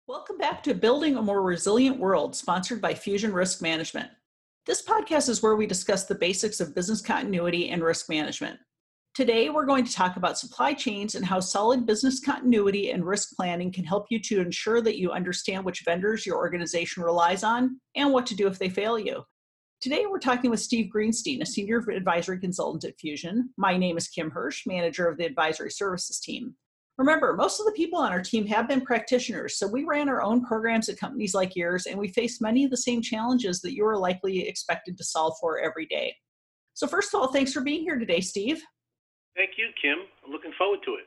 Welcome back to Building a More Resilient World, sponsored by Fusion Risk Management. This podcast is where we discuss the basics of business continuity and risk management. Today, we're going to talk about supply chains and how solid business continuity and risk planning can help you to ensure that you understand which vendors your organization relies on and what to do if they fail you. Today, we're talking with Steve Greenstein, a senior advisory consultant at Fusion. My name is Kim Hirsch, manager of the advisory services team. Remember, most of the people on our team have been practitioners, so we ran our own programs at companies like yours, and we face many of the same challenges that you are likely expected to solve for every day. So first of all, thanks for being here today, Steve. Thank you, Kim. I'm looking forward to it.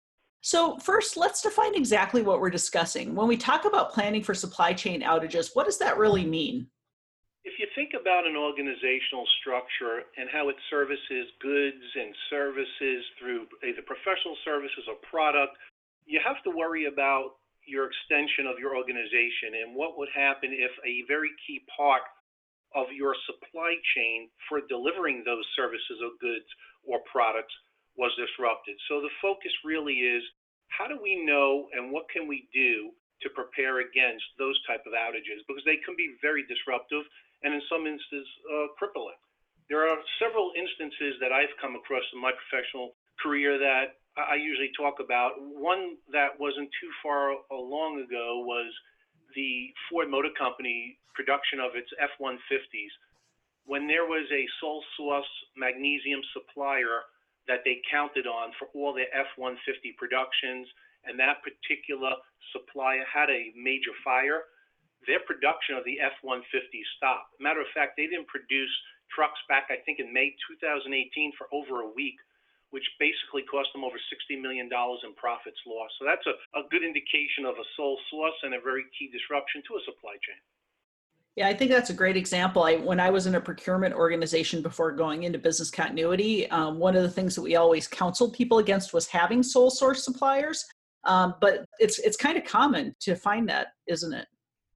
So first, let's define exactly what we're discussing. When we talk about planning for supply chain outages, what does that really mean? If you think about an organizational structure and how it services goods and services through either professional services or product, you have to worry about your extension of your organization and what would happen if a very key part of your supply chain for delivering those services or goods or products was disrupted. So the focus really is, how do we know and what can we do to prepare against those type of outages? Because they can be very disruptive and in some instances crippling. There are several instances that I've come across in my professional career that I usually talk about. One that wasn't too far long ago was the Ford Motor Company production of its F-150s. When there was a sole source magnesium supplier that they counted on for all their F-150 productions, and that particular supplier had a major fire, their production of the F-150 stopped. Matter of fact, they didn't produce trucks back, I think, in May 2018 for over a week, which basically cost them over $60 million in profits lost. So that's a good indication of a sole source and a very key disruption to a supply chain. Yeah, I think that's a great example. When I was in a procurement organization before going into business continuity, one of the things that we always counseled people against was having sole source suppliers. But it's kind of common to find that, isn't it?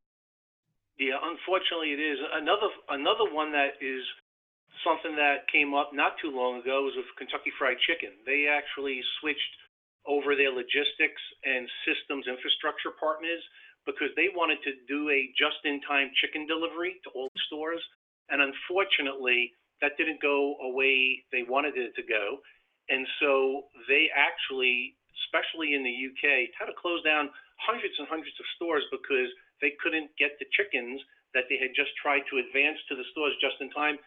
Yeah, unfortunately it is. Another one that is something that came up not too long ago was with Kentucky Fried Chicken. They actually switched over their logistics and systems infrastructure partners because they wanted to do a just-in-time chicken delivery to all the stores. And unfortunately, that didn't go away they wanted it to go. And so they actually, especially in the UK, had to close down hundreds and hundreds of stores because they couldn't get the chickens that they had just tried to advance to the stores just in time.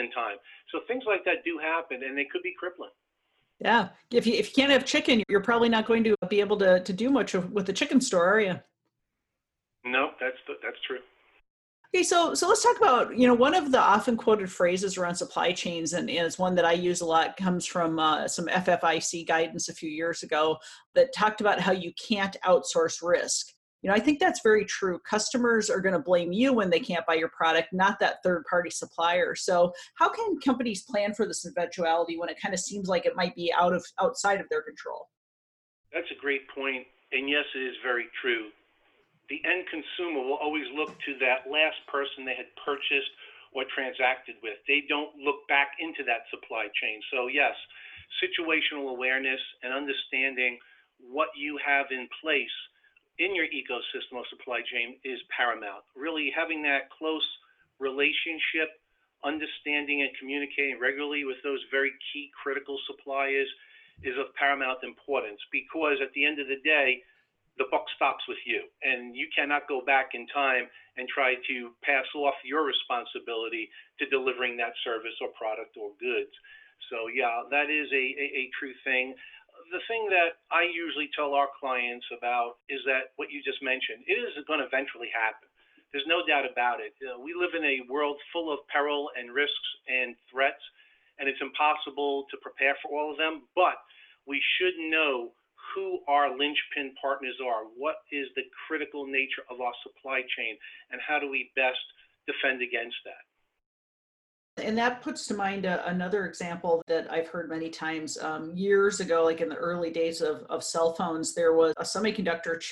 So things like that do happen, and they could be crippling. Yeah, if you can't have chicken, you're probably not going to be able to do much with the chicken store, are you? No, that's true. Okay, so let's talk about, one of the often quoted phrases around supply chains, and it's one that I use a lot, comes from some FFIC guidance a few years ago that talked about how you can't outsource risk. I think that's very true. Customers are going to blame you when they can't buy your product, not that third-party supplier. So how can companies plan for this eventuality when it kind of seems like it might be outside of their control? That's a great point, and yes, it is very true. The end consumer will always look to that last person they had purchased or transacted with. They don't look back into that supply chain. So yes, situational awareness and understanding what you have in place in your ecosystem of supply chain is paramount. Really having that close relationship, understanding and communicating regularly with those very key critical suppliers is of paramount importance, because at the end of the day, the buck stops with you, and you cannot go back in time and try to pass off your responsibility to delivering that service or product or goods. So yeah, that is a true thing. The thing that I usually tell our clients about is that what you just mentioned, it is going to eventually happen. There's no doubt about it. We live in a world full of peril and risks and threats, and it's impossible to prepare for all of them, but we should know who our linchpin partners are, what is the critical nature of our supply chain, and how do we best defend against that. And that puts to mind another example that I've heard many times. Years ago, like in the early days of cell phones, there was a semiconductor chip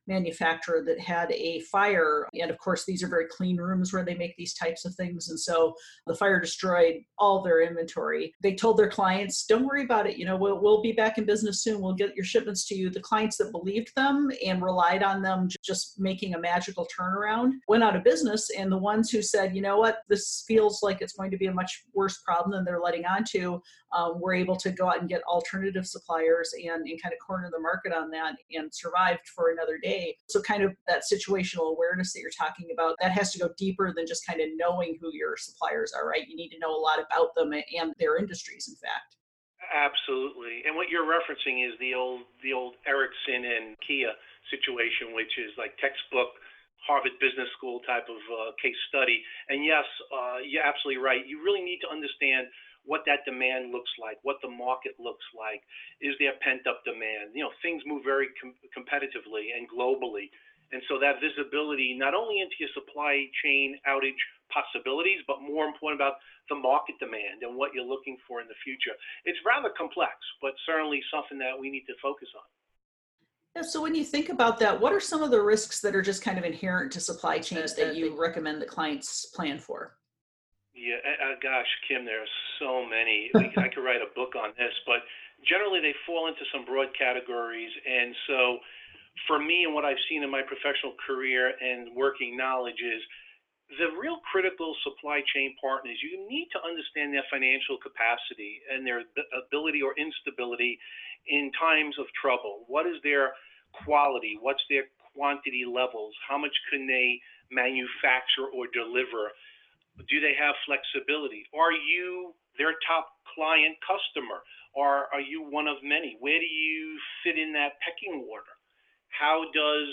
manufacturer that had a fire. And of course, these are very clean rooms where they make these types of things. And so the fire destroyed all their inventory. They told their clients, don't worry about it. We'll be back in business soon. We'll get your shipments to you. The clients that believed them and relied on them just making a magical turnaround went out of business. And the ones who said, you know what, this feels like it's going to be a much worse problem than they're letting on to, were able to go out and get alternative suppliers and kind of corner the market on that and survived for another day. So kind of that situational awareness that you're talking about, that has to go deeper than just kind of knowing who your suppliers are, right? You need to know a lot about them and their industries, in fact. Absolutely. And what you're referencing is the old Ericsson and Kia situation, which is like textbook Harvard Business School type of case study. And yes, you're absolutely right. You really need to understand what that demand looks like, what the market looks like. Is there pent-up demand? Things move very competitively and globally. And so that visibility, not only into your supply chain outage possibilities, but more important about the market demand and what you're looking for in the future. It's rather complex, but certainly something that we need to focus on. Yeah, so when you think about that, what are some of the risks that are just kind of inherent to supply chains that you recommend that clients plan for? Yeah, gosh, Kim, there are so many. I could write a book on this, but generally they fall into some broad categories. And so for me and what I've seen in my professional career and working knowledge is the real critical supply chain partners, you need to understand their financial capacity and their ability or instability in times of trouble. What is their quality? What's their quantity levels? How much can they manufacture or deliver? Do they have flexibility? Are you their top client customer? Or are you one of many? Where do you fit in that pecking order? How does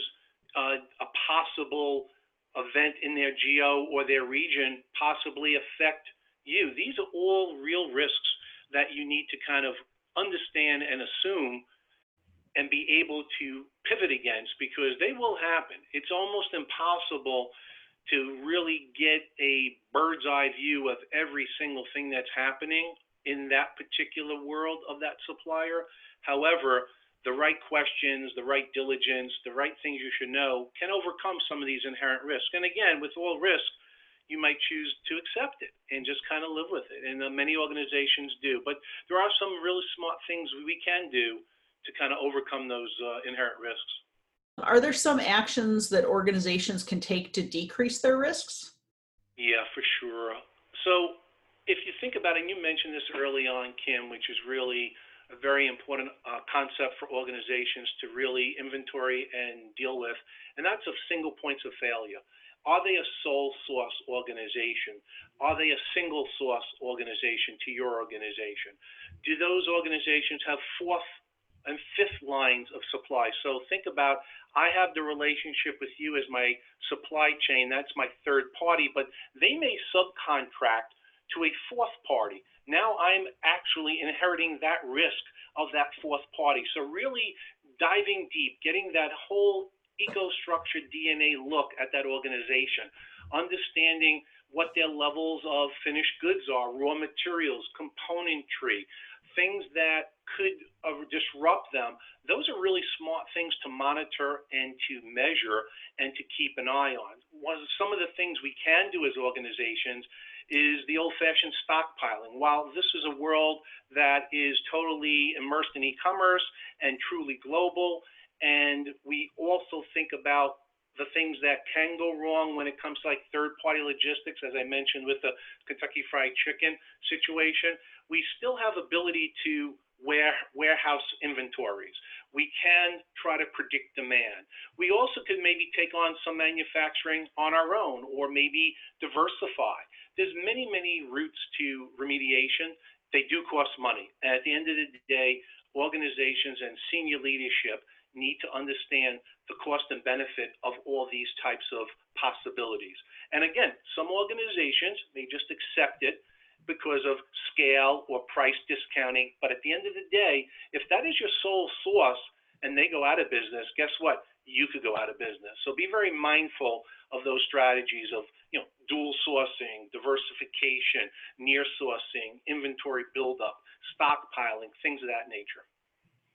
a possible event in their geo or their region possibly affect you? These are all real risks that you need to kind of understand and assume and be able to pivot against, because they will happen. It's almost impossible to really get a bird's eye view of every single thing that's happening in that particular world of that supplier. However, the right questions, the right diligence, the right things you should know can overcome some of these inherent risks. And again, with all risk, you might choose to accept it and just kind of live with it. And many organizations do. But there are some really smart things we can do to kind of overcome those inherent risks. Are there some actions that organizations can take to decrease their risks? Yeah, for sure. So if you think about it, and you mentioned this early on, Kim, which is really a very important concept for organizations to really inventory and deal with, and that's of single points of failure. Are they a sole source organization? Are they a single source organization to your organization? Do those organizations have fourth and fifth lines of supply? So think about, I have the relationship with you as my supply chain, that's my third party, but they may subcontract to a fourth party. Now I'm actually inheriting that risk of that fourth party. So really diving deep, getting that whole eco-structure DNA look at that organization, understanding what their levels of finished goods are, raw materials, componentry, things that could disrupt them. Those are really smart things to monitor and to measure and to keep an eye on. Some of the things we can do as organizations is the old-fashioned stockpiling. While this is a world that is totally immersed in e-commerce and truly global, and we also think about the things that can go wrong when it comes to like third-party logistics, as I mentioned with the Kentucky Fried Chicken situation, we still have ability to warehouse inventories. We can try to predict demand. We also could maybe take on some manufacturing on our own, or maybe diversify. There's many, many routes to remediation. They do cost money. And at the end of the day, organizations and senior leadership need to understand the cost and benefit of all these types of possibilities. And again, some organizations may just accept it because of scale or price discounting. But at the end of the day, if that is your sole source and they go out of business, guess what? You could go out of business. So be very mindful of those strategies of dual sourcing, diversification, near sourcing, inventory buildup, stockpiling, things of that nature.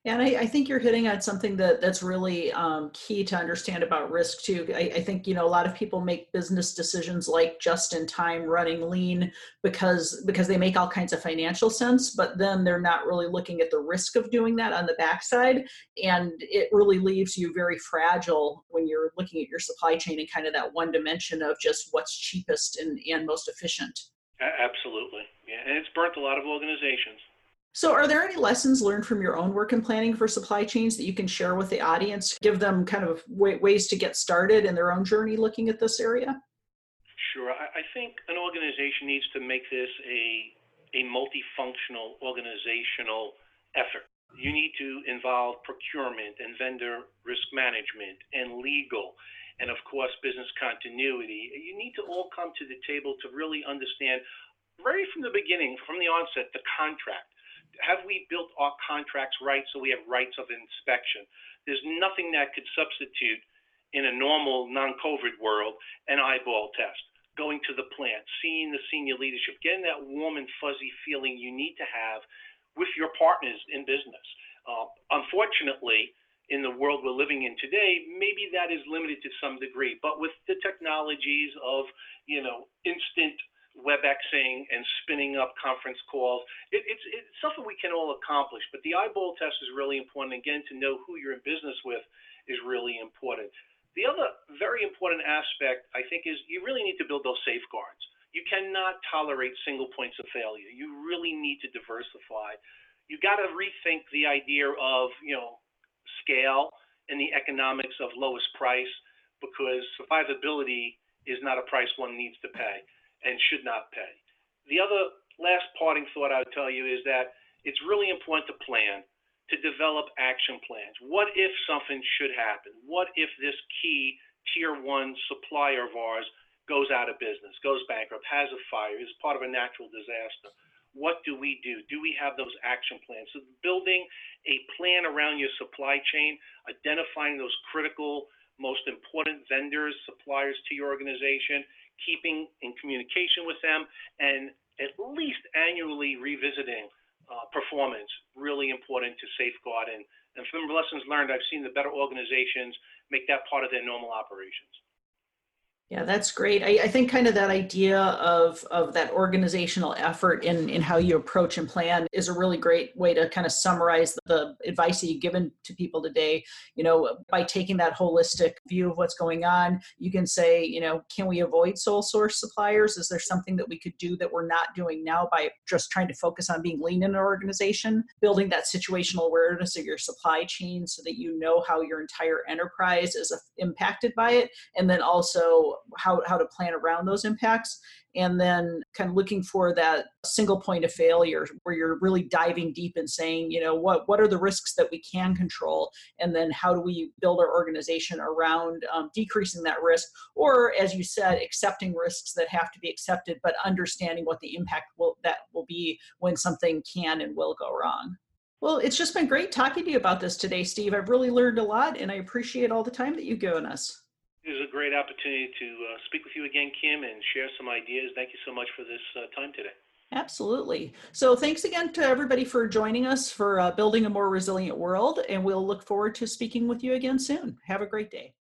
And I think you're hitting on something that's really key to understand about risk too. I think, a lot of people make business decisions like just in time running lean because they make all kinds of financial sense, but then they're not really looking at the risk of doing that on the backside. And it really leaves you very fragile when you're looking at your supply chain and kind of that one dimension of just what's cheapest and most efficient. Absolutely. Yeah. And it's burnt a lot of organizations. So, are there any lessons learned from your own work in planning for supply chains that you can share with the audience? Give them kind of ways to get started in their own journey looking at this area? Sure. I think an organization needs to make this a multifunctional organizational effort. You need to involve procurement and vendor risk management and legal and, of course, business continuity. You need to all come to the table to really understand right from the beginning, from the onset, the contract. Have we built our contracts right so we have rights of inspection? There's nothing that could substitute in a normal non-COVID world an eyeball test. Going to the plant, seeing the senior leadership, getting that warm and fuzzy feeling you need to have with your partners in business. Unfortunately, in the world we're living in today, maybe that is limited to some degree. But with the technologies of, instant WebExing and spinning up conference calls, it's something we can all accomplish. But the eyeball test is really important. Again, to know who you're in business with is really important. The other very important aspect, I think, is you really need to build those safeguards. You cannot tolerate single points of failure. You really need to diversify. You got to rethink the idea of, scale and the economics of lowest price, because survivability is not a price one needs to pay and should not pay. The other last parting thought I would tell you is that it's really important to plan, to develop action plans. What if something should happen? What if this key tier one supplier of ours goes out of business, goes bankrupt, has a fire, is part of a natural disaster? What do we do? Do we have those action plans? So building a plan around your supply chain, identifying those critical, most important vendors, suppliers to your organization, keeping in communication with them, and at least annually revisiting performance, really important to safeguard. And from lessons learned, I've seen the better organizations make that part of their normal operations. Yeah, that's great. I think kind of that idea of that organizational effort in how you approach and plan is a really great way to kind of summarize the advice that you've given to people today. By taking that holistic view of what's going on, you can say, can we avoid sole source suppliers? Is there something that we could do that we're not doing now by just trying to focus on being lean in an organization? Building that situational awareness of your supply chain so that you know how your entire enterprise is impacted by it, and then also how to plan around those impacts, and then kind of looking for that single point of failure where you're really diving deep and saying, what are the risks that we can control, and then how do we build our organization around decreasing that risk, or as you said, accepting risks that have to be accepted, but understanding what the impact will be when something can and will go wrong. Well, it's just been great talking to you about this today, Steve. I've really learned a lot, and I appreciate all the time that you've given us. It was a great opportunity to speak with you again, Kim, and share some ideas. Thank you so much for this time today. Absolutely. So thanks again to everybody for joining us for Building a More Resilient World, and we'll look forward to speaking with you again soon. Have a great day.